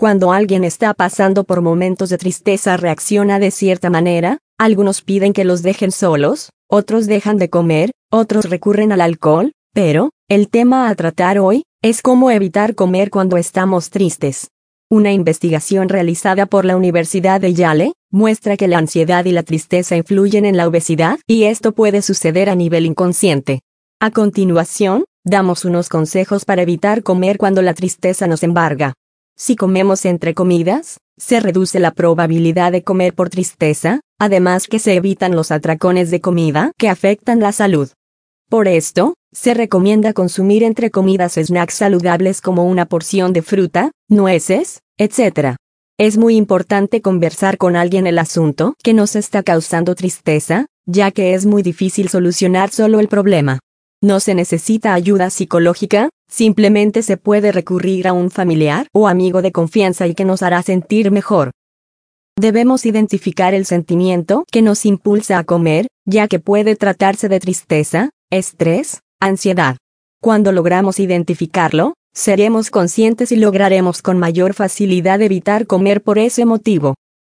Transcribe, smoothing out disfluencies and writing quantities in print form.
Cuando alguien está pasando por momentos de tristeza reacciona de cierta manera, algunos piden que los dejen solos, otros dejan de comer, otros recurren al alcohol, pero, el tema a tratar hoy, es cómo evitar comer cuando estamos tristes. Una investigación realizada por la Universidad de Yale, muestra que la ansiedad y la tristeza influyen en la obesidad, y esto puede suceder a nivel inconsciente. A continuación, damos unos consejos para evitar comer cuando la tristeza nos embarga. Si comemos entre comidas, se reduce la probabilidad de comer por tristeza, además que se evitan los atracones de comida que afectan la salud. Por esto, se recomienda consumir entre comidas snacks saludables como una porción de fruta, nueces, etc. Es muy importante conversar con alguien el asunto que nos está causando tristeza, ya que es muy difícil solucionar solo el problema. No se necesita ayuda psicológica, simplemente se puede recurrir a un familiar o amigo de confianza y que nos hará sentir mejor. Debemos identificar el sentimiento que nos impulsa a comer, ya que puede tratarse de tristeza, estrés, ansiedad. Cuando logramos identificarlo, seremos conscientes y lograremos con mayor facilidad evitar comer por ese motivo.